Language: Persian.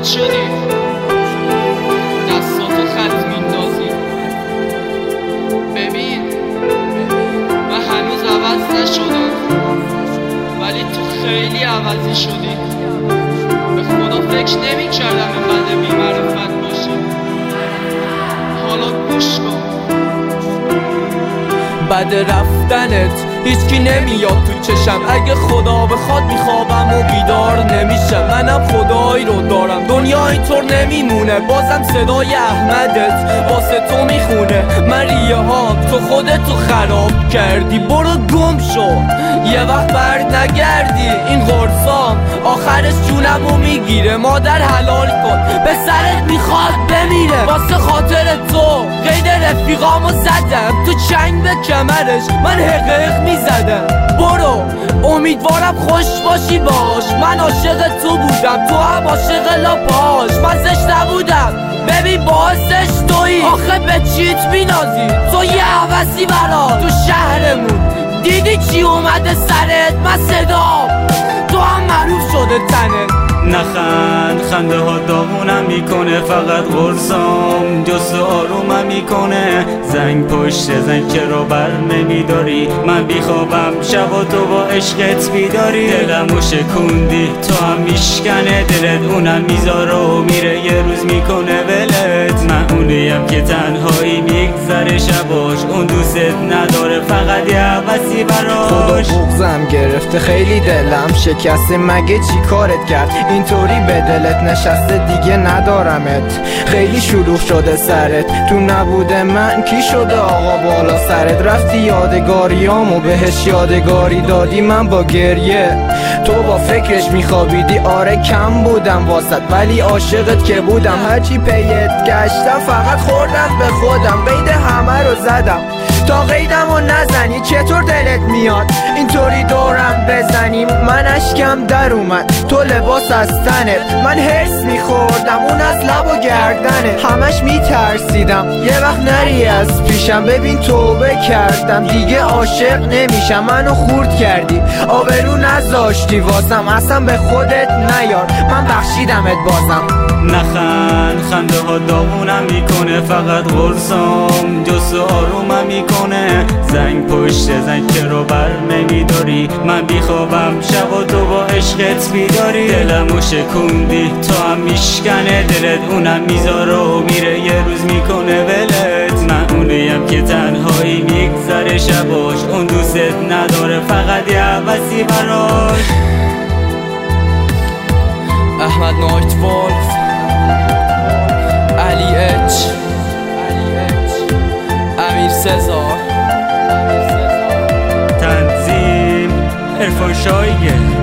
رد شدی، دستاتو خط میندازی. ببین من هنوز عوض نشدم، ولی تو خیلی عوضی شدی. به خدا فکر نمی کردم اینقدر بی‌معرفت باشی. حالا گوش کن. بعد رفتنت هیچکی نمیاد تو چشم. اگه خدا بخواد میخوابم و بیدار نمیشم. منم خدایی رو دارم، دنیا اینطور نمیمونه. بازم صدای احمدت واسه تو میخونه. من ریه ها تو خودتو خراب کردی. برو گم شو یه وقت برد نگردی. این قرصام آخرش جونمو میگیره. مادر حلال کن به سرت میخواد بمیره. واسه خاطر تو قید رفیقامو زدم تو چنگ به کمرش. من حقیق میزدم. برو امیدوارم خوش باشی باش. من عاشق تو بودم، تو هم عاشق لاپاش. من زشت نبودم ببین باعثش تویی. آخه به چیت مینازی تو یه عوضی برا تو شهرمون. دیدی چی اومده سرت؟ من صدام تو هم معروف شده تنت. نخند خنده ها داغونم میکنه، فقط قرصام جز آرومم میکنه. زنگ پشت زنگ چرا بر نمیداری؟ من بیخوابم شب و تو با عشقت بیداری. دلمو شکوندی تو هم میشکنه دلت، اونم میذاره و میره یه روز میکنه ولت. من اونیم که تنهایی میگذره شباش، اون دوست نداره فقط یه عوضی براش. خدا بغضم گرفته خیلی دلم شکسته، مگه چی کارت کرد اینطوری به دلت نشسته؟ دیگه ندارمت، خیلی شلوغ شده سرت. تو نبوده من کی شده آقا بالا سرت؟ رفتی یادگاریامو بهش یادگاری دادی. من با گریه تو با فکرش میخوابیدی. آره کم بودم واسط ولی عاشقت که بودم. هرچی پیت گشتم فقط خوردم به خودم. قید همه رو زدم تا قیدمو نزنی. چطور دلت میاد اینطوری دورم بزنی؟ من اشکم در اومد تو لباس از تنت. من هرس میخوردم اون از لب و گردنت. همش میترسیدم یه وقت نری از پیشم. ببین توبه کردم دیگه عاشق نمیشم. منو خورد کردی آبرو نذاشتی واسم. اصلا به خودت نیار من بخشیدمت بازم. نخند خنده ها داغونم میکنه، فقط قرصام جز آرومم میکنه. زنگ پشت زنگ چرا بر نمیداری؟ من بیخوابم شب و تو با عشقت بیداری. دلمو شکوندی تو هم میشکنه دلت، اونم میذاره و میره یه روز میکنه ولت. من اونیم که تنهایی میگذره شباش، اون دوست نداره فقط یه عوضی براش. احمد نایت وولف، علی اچ، امیر سزار، تنظیم عرفان شایگه.